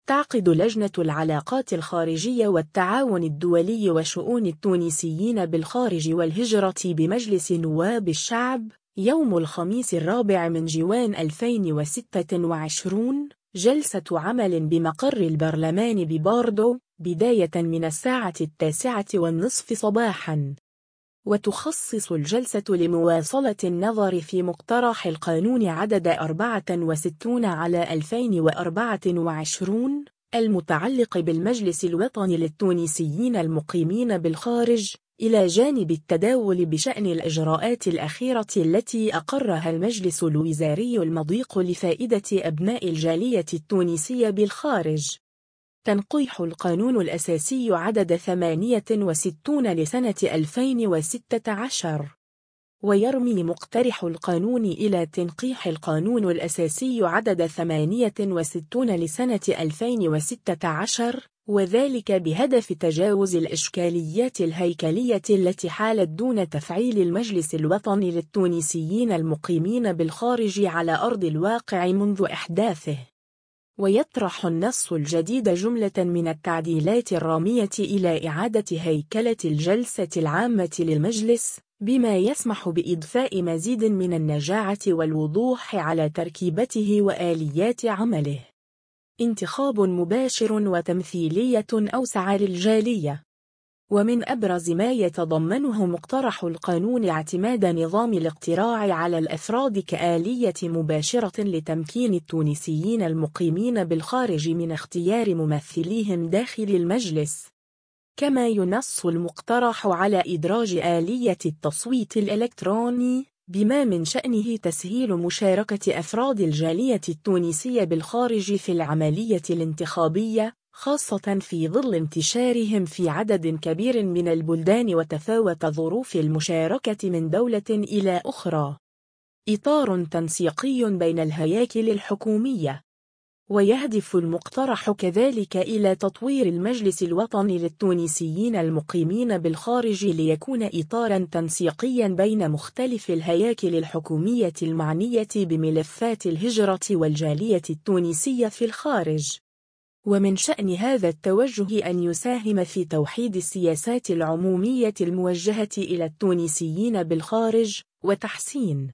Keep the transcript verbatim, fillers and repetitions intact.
تعقد لجنة العلاقات الخارجية والتعاون الدولي وشؤون التونسيين بالخارج والهجرة بمجلس نواب الشعب يوم الخميس الرابع من جوان ألفين وستة وعشرين جلسة عمل بمقر البرلمان بباردو بداية من الساعة التاسعة والنصف صباحاً. وتخصص الجلسة لمواصلة النظر في مقترح القانون عدد أربعة وستين على ألفين وأربعة وعشرين المتعلق بالمجلس الوطني للتونسيين المقيمين بالخارج، إلى جانب التداول بشأن الإجراءات الأخيرة التي أقرها المجلس الوزاري المضيق لفائدة أبناء الجالية التونسية بالخارج. تنقيح القانون الأساسي عدد ثمانية وستين لسنة ألفين وستة عشر. ويرمي مقترح القانون إلى تنقيح القانون الأساسي عدد ثمانية وستين لسنة ألفين وستة عشر، وذلك بهدف تجاوز الإشكاليات الهيكلية التي حالت دون تفعيل المجلس الوطني للتونسيين المقيمين بالخارج على أرض الواقع منذ إحداثه. ويطرح النص الجديد جملة من التعديلات الرامية إلى إعادة هيكلة الجلسة العامة للمجلس، بما يسمح بإضفاء مزيد من النجاعة والوضوح على تركيبته وآليات عمله. انتخاب مباشر وتمثيلية أوسع للجالية. ومن أبرز ما يتضمنه مقترح القانون اعتماد نظام الاقتراع على الأفراد كآلية مباشرة لتمكين التونسيين المقيمين بالخارج من اختيار ممثليهم داخل المجلس. كما ينص المقترح على إدراج آلية التصويت الإلكتروني، بما من شأنه تسهيل مشاركة أفراد الجالية التونسية بالخارج في العملية الانتخابية، خاصة في ظل انتشارهم في عدد كبير من البلدان وتفاوت ظروف المشاركة من دولة إلى أخرى. إطار تنسيقي بين الهياكل الحكومية. ويهدف المقترح كذلك إلى تطوير المجلس الوطني للتونسيين المقيمين بالخارج ليكون إطاراً تنسيقياً بين مختلف الهياكل الحكومية المعنية بملفات الهجرة والجالية التونسية في الخارج. ومن شأن هذا التوجه أن يساهم في توحيد السياسات العمومية الموجهة إلى التونسيين بالخارج، وتحسين